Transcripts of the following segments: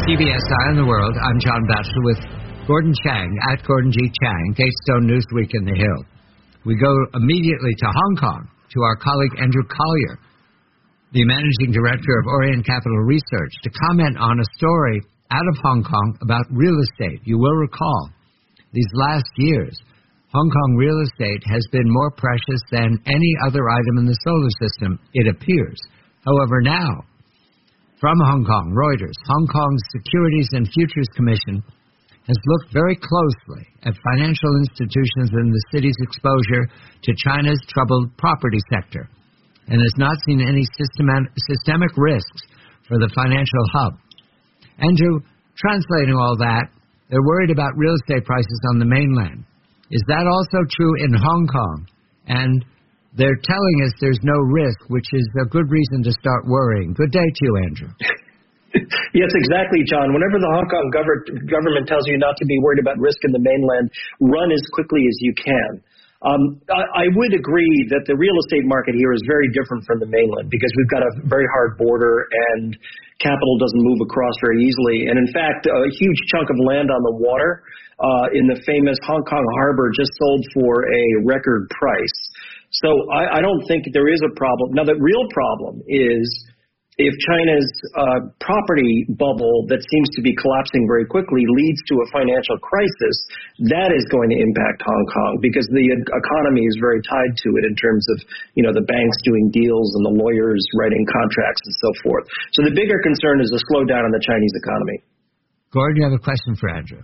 CBS Eye on the World. I'm John Batchelor with Gordon Chang at Gordon G. Chang, Gatestone Newsweek in the Hill. We go immediately to Hong Kong, to our colleague Andrew Collier, the managing director of Orient Capital Research, to comment on a story out of Hong Kong about real estate. You will recall, these last years, Hong Kong real estate has been more precious than any other item in the solar system, it appears. However, now, from Hong Kong, Reuters, Hong Kong's Securities and Futures Commission has looked very closely at financial institutions and the city's exposure to China's troubled property sector and has not seen any systemic risks for the financial hub. Andrew, translating all that, they're worried about real estate prices on the mainland. Is that also true in Hong Kong? And they're telling us there's no risk, which is a good reason to start worrying. Good day to you, Andrew. Yes, exactly, John. Whenever the Hong Kong government tells you not to be worried about risk in the mainland, run as quickly as you can. I would agree that the real estate market here is very different from the mainland because we've got a very hard border and capital doesn't move across very easily. And in fact, a huge chunk of land on the water in the famous Hong Kong harbor just sold for a record price. So I don't think there is a problem. Now, the real problem is if China's property bubble that seems to be collapsing very quickly leads to a financial crisis, that is going to impact Hong Kong because the economy is very tied to it in terms of, the banks doing deals and the lawyers writing contracts and so forth. So the bigger concern is a slowdown in the Chinese economy. Gordon, you have a question for Andrew.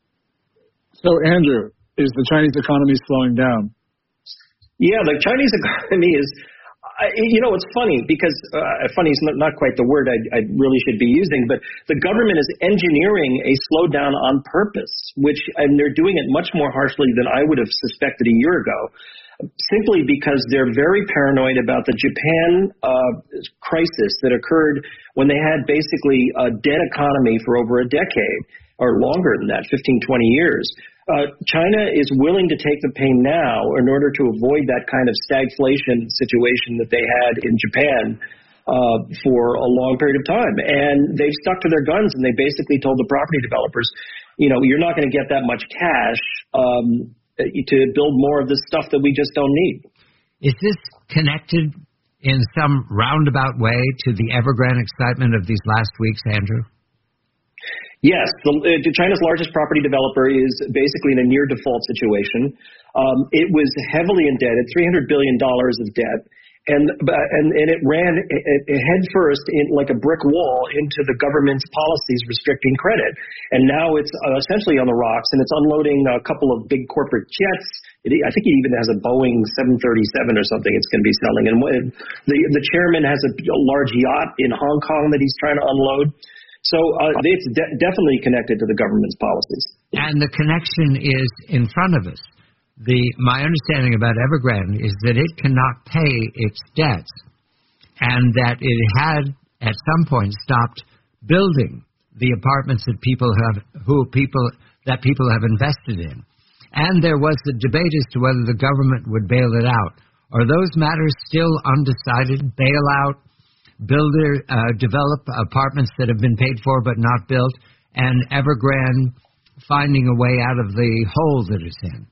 So, Andrew, is the Chinese economy slowing down? Yeah, the Chinese economy is... it's funny because funny is not quite the word I really should be using, but the government is engineering a slowdown on purpose, and they're doing it much more harshly than I would have suspected a year ago, simply because they're very paranoid about the Japan crisis that occurred when they had basically a dead economy for over a decade or longer than that, 15, 20 years. China is willing to take the pain now in order to avoid that kind of stagflation situation that they had in Japan for a long period of time. And they've stuck to their guns, and they basically told the property developers, you're not going to get that much cash to build more of this stuff that we just don't need. Is this connected in some roundabout way to the Evergrande excitement of these last weeks, Andrew? Yes, China's largest property developer is basically in a near default situation. It was heavily indebted, $300 billion of debt, and it ran head first in like a brick wall into the government's policies restricting credit. And now it's essentially on the rocks, and it's unloading a couple of big corporate jets. I think it even has a Boeing 737 or something it's going to be selling. And the chairman has a large yacht in Hong Kong that he's trying to unload. So it's definitely connected to the government's policies. And the connection is in front of us. My understanding about Evergrande is that it cannot pay its debts and that it had at some point stopped building the apartments that people have invested in. And there was the debate as to whether the government would bail it out. Are those matters still undecided? Bail out? Develop apartments that have been paid for but not built, and Evergrande finding a way out of the hole that it's in?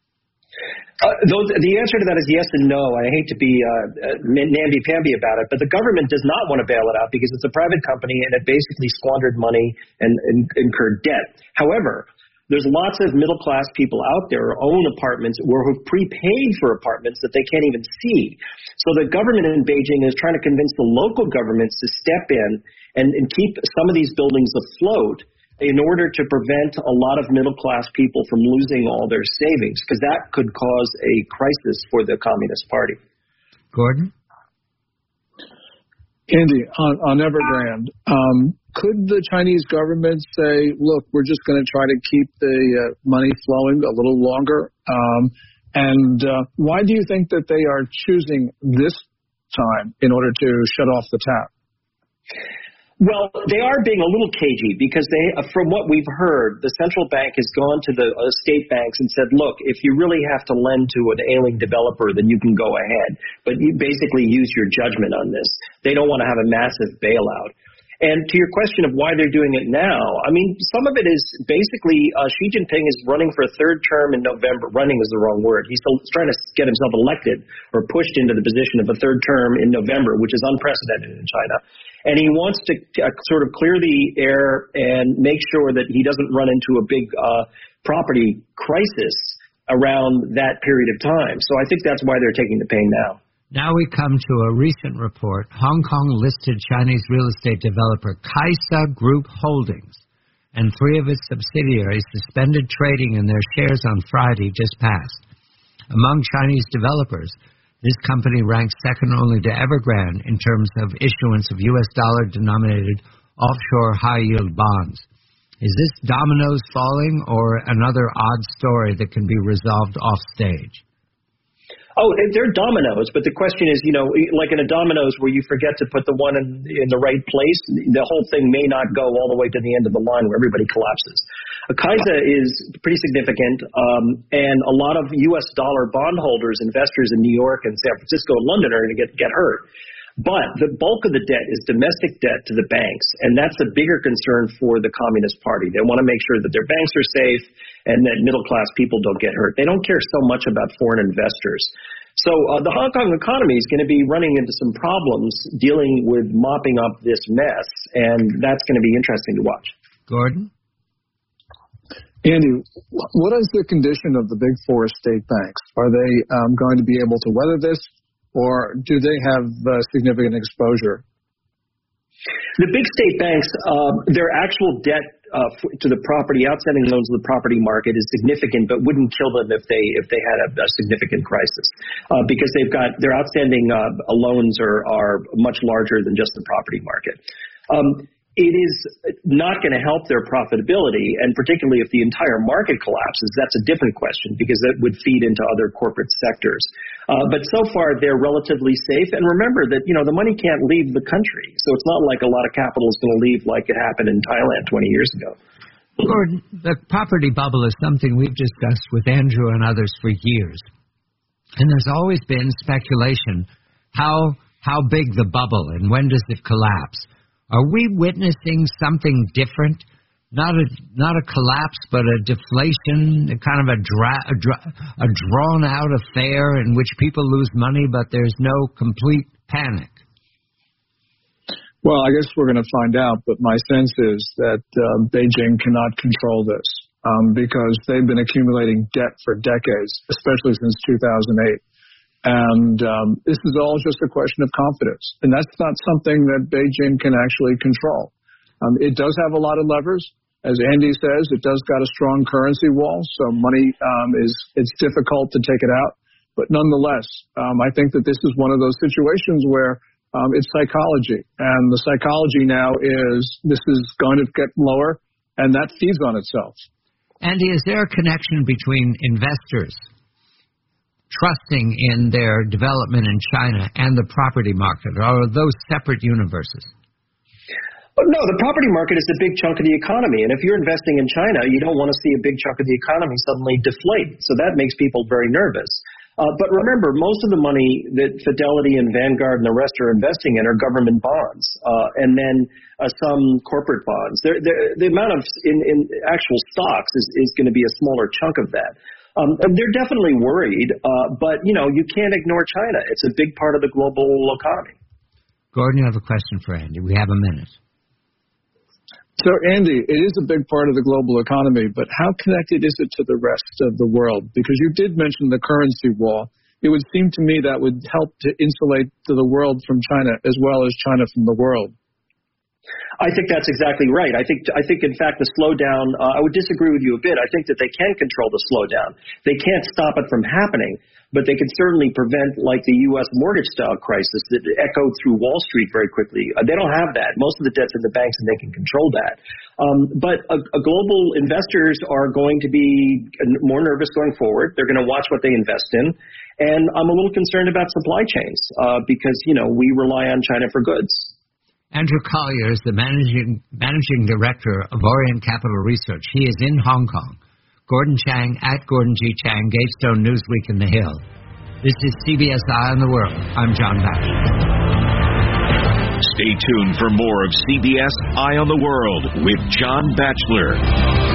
The answer to that is yes and no. I hate to be namby-pamby about it, but the government does not want to bail it out because it's a private company and it basically squandered money and incurred debt. However, there's lots of middle-class people out there who own apartments or who've prepaid for apartments that they can't even see. So the government in Beijing is trying to convince the local governments to step in and keep some of these buildings afloat in order to prevent a lot of middle-class people from losing all their savings, because that could cause a crisis for the Communist Party. Gordon? Andy, on Evergrande, could the Chinese government say, look, we're just going to try to keep the money flowing a little longer? Why do you think that they are choosing this time in order to shut off the tap? Well, they are being a little cagey because from what we've heard, the central bank has gone to the state banks and said, look, if you really have to lend to an ailing developer, then you can go ahead. But you basically use your judgment on this. They don't want to have a massive bailout. And to your question of why they're doing it now, I mean, some of it is basically Xi Jinping is running for a third term in November. Running is the wrong word. He's still trying to get himself elected or pushed into the position of a third term in November, which is unprecedented in China. And he wants to sort of clear the air and make sure that he doesn't run into a big property crisis around that period of time. So I think that's why they're taking the pain now. Now we come to a recent report. Hong Kong-listed Chinese real estate developer Kaisa Group Holdings and 3 of its subsidiaries suspended trading in their shares on Friday just passed. Among Chinese developers, this company ranks second only to Evergrande in terms of issuance of U.S. dollar-denominated offshore high-yield bonds. Is this dominoes falling or another odd story that can be resolved off stage? Oh, they're dominoes, but the question is, like in a dominoes where you forget to put the one in the right place, the whole thing may not go all the way to the end of the line where everybody collapses. Kaisa is pretty significant, and a lot of U.S. dollar bondholders, investors in New York and San Francisco and London are going to get hurt. But the bulk of the debt is domestic debt to the banks, and that's a bigger concern for the Communist Party. They want to make sure that their banks are safe and that middle-class people don't get hurt. They don't care so much about foreign investors. So the Hong Kong economy is going to be running into some problems dealing with mopping up this mess, and that's going to be interesting to watch. Gordon? Andy, what is the condition of the big 4 state banks? Are they going to be able to weather this? Or do they have significant exposure? The big state banks, their actual debt to the property, outstanding loans to the property market is significant, but wouldn't kill them if they had a significant crisis, because they've got their outstanding loans are much larger than just the property market. It is not going to help their profitability, and particularly if the entire market collapses, that's a different question because that would feed into other corporate sectors. But so far, they're relatively safe. And remember that, the money can't leave the country. So it's not like a lot of capital is going to leave like it happened in Thailand 20 years ago. Gordon, the property bubble is something we've discussed with Andrew and others for years. And there's always been speculation how big the bubble and when does it collapse. Are we witnessing something different? Not a collapse, but a deflation, kind of a drawn-out affair in which people lose money, but there's no complete panic. Well, I guess we're going to find out, but my sense is that Beijing cannot control this because they've been accumulating debt for decades, especially since 2008. And this is all just a question of confidence. And that's not something that Beijing can actually control. It does have a lot of levers. As Andy says, it does got a strong currency wall, so money it's difficult to take it out. But nonetheless, I think that this is one of those situations where it's psychology. And the psychology now is this is going to get lower, and that feeds on itself. Andy, is there a connection between investors trusting in their development in China and the property market, or are those separate universes? No, the property market is a big chunk of the economy, and if you're investing in China, you don't want to see a big chunk of the economy suddenly deflate, so that makes people very nervous. But remember, most of the money that Fidelity and Vanguard and the rest are investing in are government bonds, and then some corporate bonds. The amount of in actual stocks is going to be a smaller chunk of that. They're definitely worried, but you can't ignore China. It's a big part of the global economy. Gordon, you have a question for Andy. We have a minute. So, Andy, it is a big part of the global economy, but how connected is it to the rest of the world? Because you did mention the currency wall. It would seem to me that would help to insulate to the world from China as well as China from the world. I think that's exactly right. I think in fact the slowdown, I would disagree with you a bit. I think that they can control the slowdown. They can't stop it from happening, but they can certainly prevent like the U.S. mortgage style crisis that echoed through Wall Street very quickly. They don't have that. Most of the debt's in the banks and they can control that. But global investors are going to be more nervous going forward. They're going to watch what they invest in. And I'm a little concerned about supply chains because, we rely on China for goods. Andrew Collier is the managing director of Orient Capital Research. He is in Hong Kong. Gordon Chang at Gordon G. Chang, Gatestone Newsweek in the Hill. This is CBS Eye on the World. I'm John Batchelor. Stay tuned for more of CBS Eye on the World with John Batchelor.